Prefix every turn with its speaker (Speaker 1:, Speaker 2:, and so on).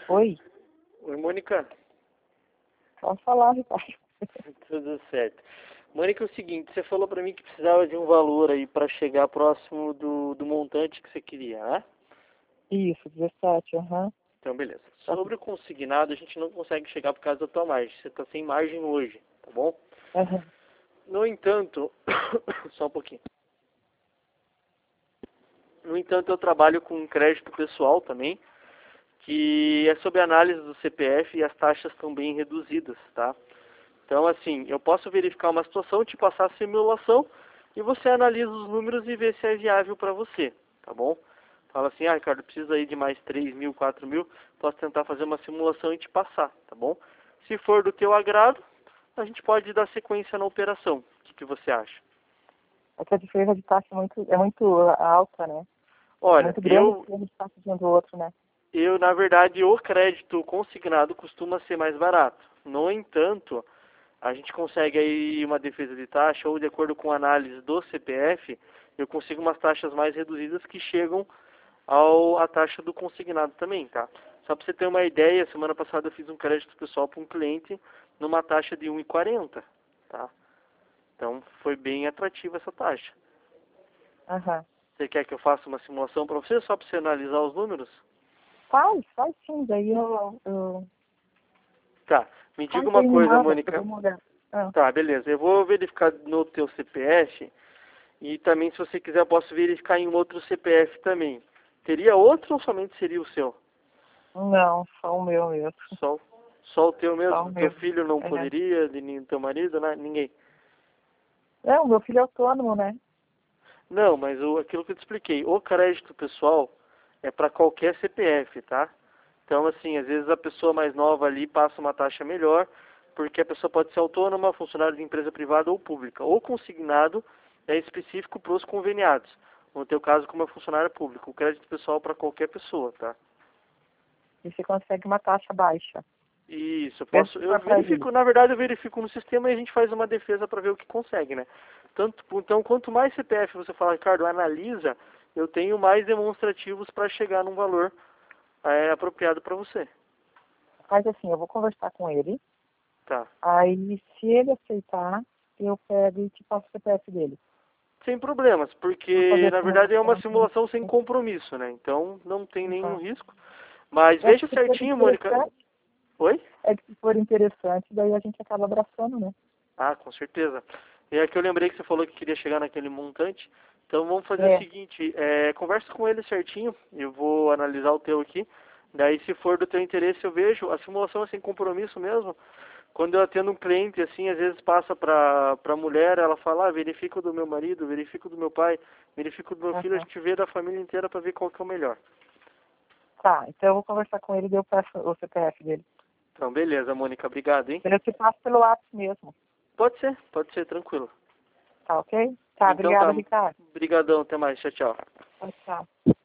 Speaker 1: Oi,
Speaker 2: Oi, Mônica.
Speaker 1: pode falar, Ricardo.
Speaker 2: Tudo certo. Mônica, é o seguinte, você falou pra mim que precisava de um valor aí pra chegar próximo do montante que você queria, né?
Speaker 1: Isso, 17, aham.
Speaker 2: Então, beleza.
Speaker 1: Tá.
Speaker 2: Sobre o consignado, a gente não consegue chegar por causa da tua margem. Você tá sem margem hoje, tá bom?
Speaker 1: Aham.
Speaker 2: No entanto, só um pouquinho. No entanto, eu trabalho com crédito pessoal também, que é sob análise do CPF e as taxas estão bem reduzidas, tá? Então, assim, eu posso verificar uma situação, te passar a simulação e você analisa os números e vê se é viável para você, tá bom? Fala assim, Ricardo, precisa aí de mais 3 mil, 4 mil, posso tentar fazer uma simulação e te passar, tá bom? Se for do teu agrado, a gente pode dar sequência na operação. O que você acha?
Speaker 1: É que a diferença de taxa é muito alta, né? É
Speaker 2: Olha,
Speaker 1: muito grande a diferença de taxa de um do outro, né?
Speaker 2: na verdade, o crédito consignado costuma ser mais barato. No entanto, a gente consegue aí uma defesa de taxa, ou de acordo com a análise do CPF, eu consigo umas taxas mais reduzidas que chegam à taxa do consignado também, tá? Só para você ter uma ideia, semana passada eu fiz um crédito pessoal para um cliente numa taxa de 1,40, tá? Então foi bem atrativa essa taxa.
Speaker 1: Aham.
Speaker 2: Você quer que eu faça uma simulação para você, só para você analisar os números?
Speaker 1: Faz sim, daí eu
Speaker 2: Tá, me diga
Speaker 1: faz
Speaker 2: uma
Speaker 1: aí, me
Speaker 2: coisa,
Speaker 1: manda, eu dou
Speaker 2: Mônica.
Speaker 1: uma olhada. Ah,
Speaker 2: Tá, beleza. Eu vou verificar no teu CPF e também, se você quiser, eu posso verificar em um outro CPF também. Teria outro ou somente seria o seu?
Speaker 1: não, só o meu mesmo.
Speaker 2: Só, só o teu
Speaker 1: Só o
Speaker 2: mesmo? Teu
Speaker 1: meu.
Speaker 2: filho não
Speaker 1: É.
Speaker 2: poderia, de teu marido, né? Ninguém.
Speaker 1: O meu filho é autônomo, né?
Speaker 2: Não, mas aquilo que eu te expliquei, o crédito pessoal é para qualquer CPF, tá? Então, assim, às vezes a pessoa mais nova ali passa uma taxa melhor, porque a pessoa pode ser autônoma, funcionário de empresa privada ou pública. Ou consignado é específico para os conveniados. No teu caso, como é funcionário público, o crédito pessoal para qualquer pessoa, tá?
Speaker 1: E você consegue uma taxa baixa.
Speaker 2: Isso,
Speaker 1: Mesmo se
Speaker 2: eu
Speaker 1: for para ele.
Speaker 2: verifico, na verdade eu verifico no sistema e a gente faz uma defesa para ver o que consegue, né? Então, quanto mais CPF você fala, Ricardo, analisa, eu tenho mais demonstrativos para chegar num valor apropriado para você.
Speaker 1: Faz assim, eu vou conversar com ele.
Speaker 2: Tá.
Speaker 1: Aí, se ele aceitar, eu pego e te passo o CPF dele.
Speaker 2: Sem problemas,
Speaker 1: Vou
Speaker 2: porque
Speaker 1: fazer a
Speaker 2: na verdade é uma
Speaker 1: simulação.
Speaker 2: simulação sem compromisso, né? Então não tem nenhum
Speaker 1: Tá.
Speaker 2: risco. Mas
Speaker 1: É que
Speaker 2: veja
Speaker 1: se for
Speaker 2: certinho, Mônica.
Speaker 1: interessante,
Speaker 2: Oi?
Speaker 1: daí a gente acaba abraçando, né?
Speaker 2: Ah, com certeza. E é que eu lembrei que você falou que queria chegar naquele montante. Então vamos fazer o
Speaker 1: É,
Speaker 2: seguinte, conversa com ele certinho, eu vou analisar o teu aqui. Daí se for do teu interesse eu vejo, a simulação é sem compromisso mesmo. Quando eu atendo um cliente, assim, às vezes passa pra mulher, ela fala, verifica o do meu marido, verifica o do meu pai, verifica o do meu filho, a
Speaker 1: aham.
Speaker 2: gente vê da família inteira pra ver qual que é o melhor.
Speaker 1: Tá, então eu vou conversar com ele e eu peço o CPF dele.
Speaker 2: Então, beleza, Mônica, obrigado, hein?
Speaker 1: Eu te passo pelo WhatsApp mesmo,
Speaker 2: Pode ser, tranquilo.
Speaker 1: tá ok? Tá,
Speaker 2: Então tá,
Speaker 1: obrigada, Ricardo.
Speaker 2: brigadão, até mais, tchau, tchau.
Speaker 1: Tchau, tchau.